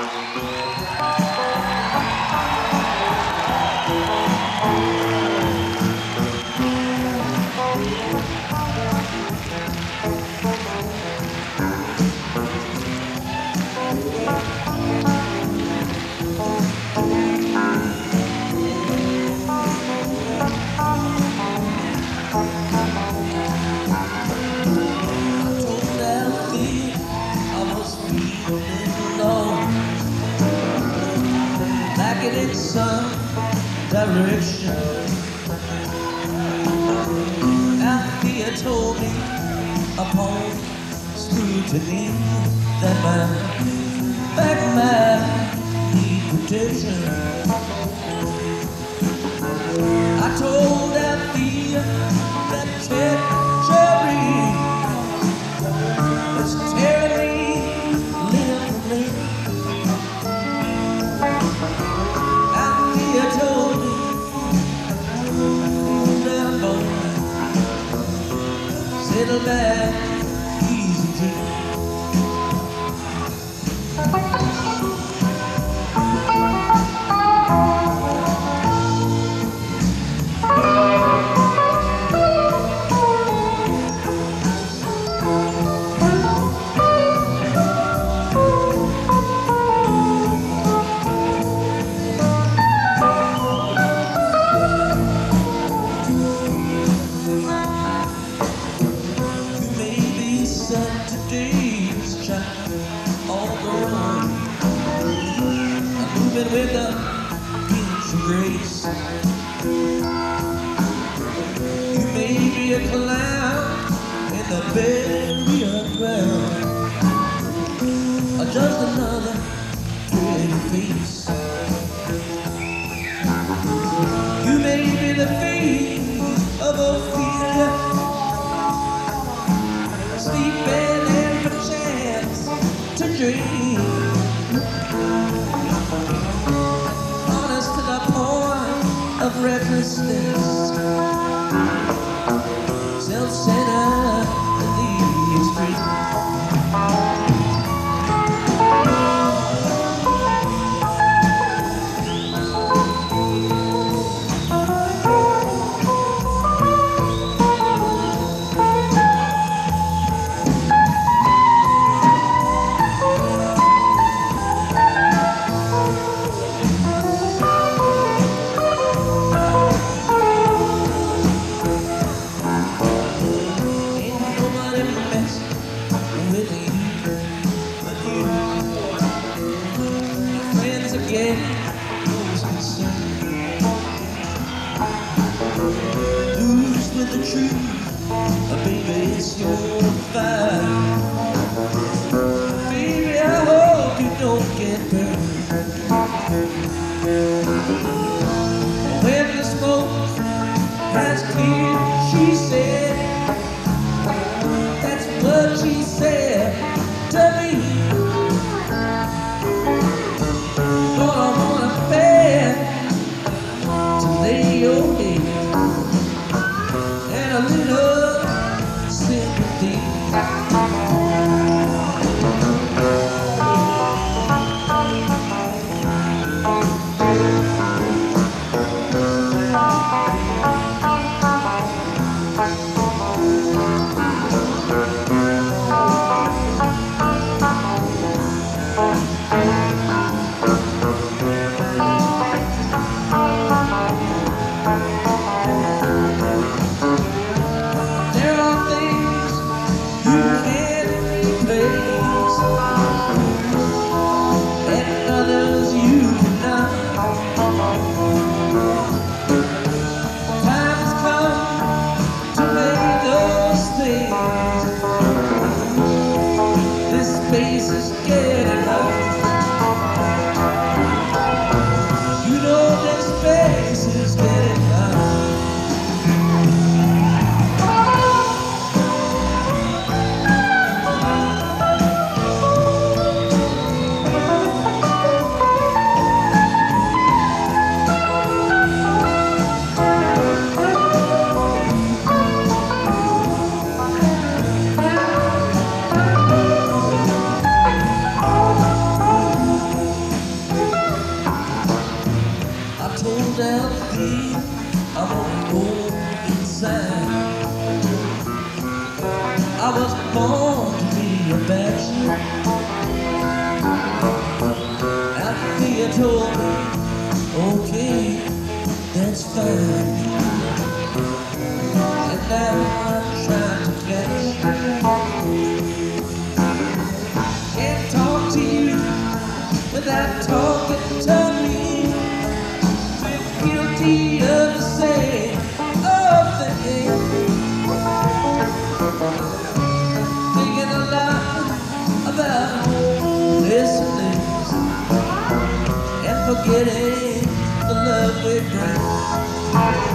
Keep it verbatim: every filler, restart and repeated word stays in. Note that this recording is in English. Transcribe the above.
In some direction, Althea told me upon scrutiny that my back might need protection. I told Althea that treachery was tearing me limb from limb. You told me, cool down, boy, settle back, easy, dear. Today's child, all grown, I'm moving with a inch of grace. You may be a clown in the burial ground, or just another pretty face. You may be the face of Ophelia, sleeping to dream, honest to the point of recklessness, self-centered in the extreme. Again, always concerned. Lose with the truth, oh, baby, it's your fight. Baby, I hope you don't get burned. When the smoke has cleared, she said, that's what she said to me. And a little sympathy. This space is getting hard. Okay, that's fine. And now I'm trying to catch. Can't talk to you without talking to me. Feel guilty of the same old thing. Thinking a lot about listening and forgetting the love we bring.